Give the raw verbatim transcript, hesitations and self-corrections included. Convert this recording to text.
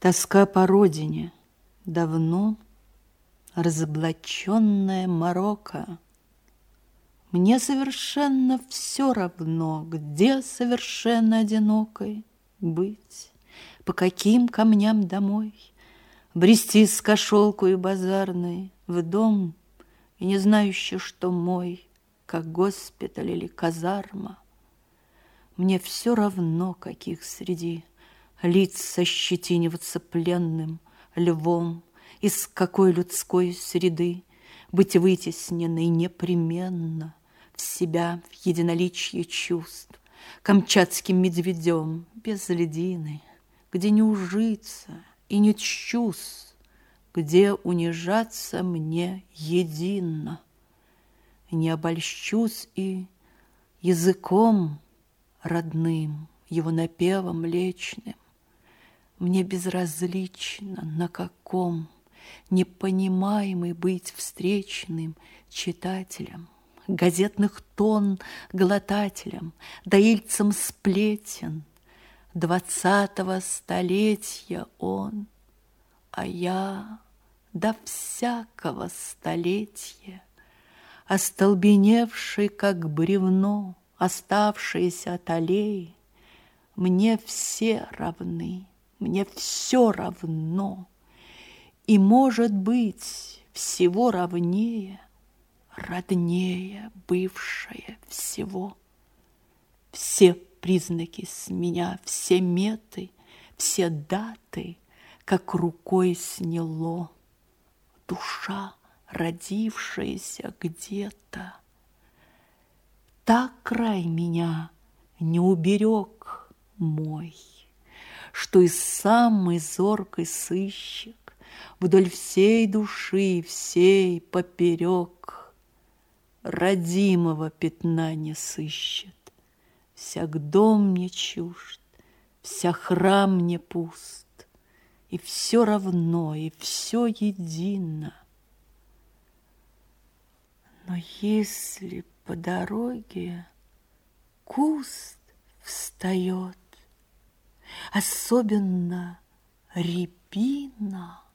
Тоска по родине, давно разоблаченная морока. Мне совершенно все равно, где совершенно одинокой быть, по каким камням домой, брести с кошелкою базарной в дом, и не знающий, что мой, как госпиталь или казарма. Мне все равно, каких среди лиц сощетиниваться пленным львом, из какой людской среды быть вытесненной непременно в себя, в единоличье чувств, камчатским медведем без льдины, где не ужиться и не чувств, где унижаться мне едино. Не обольщусь и языком родным, его напевом млечным. Мне безразлично, на каком непонимаемый быть встречным читателем, газетных тонн глотателем, доильцем сплетен. Двадцатого столетия он, а я до всякого столетия, остолбеневший, как бревно, оставшиеся от аллеи, мне все равны, мне все равно, и, может быть, всего равнее, роднее бывшее всего. Все признаки с меня, все меты, все даты, как рукой сняло. Душа, родившаяся где-то, так край меня не уберег мой, что и самый зоркий сыщик вдоль всей души, всей поперек родимого пятна не сыщет. Всяк дом мне чужд, вся храм мне пуст, и все равно, и все едино. Но если по дороге куст встает, особенно рябина,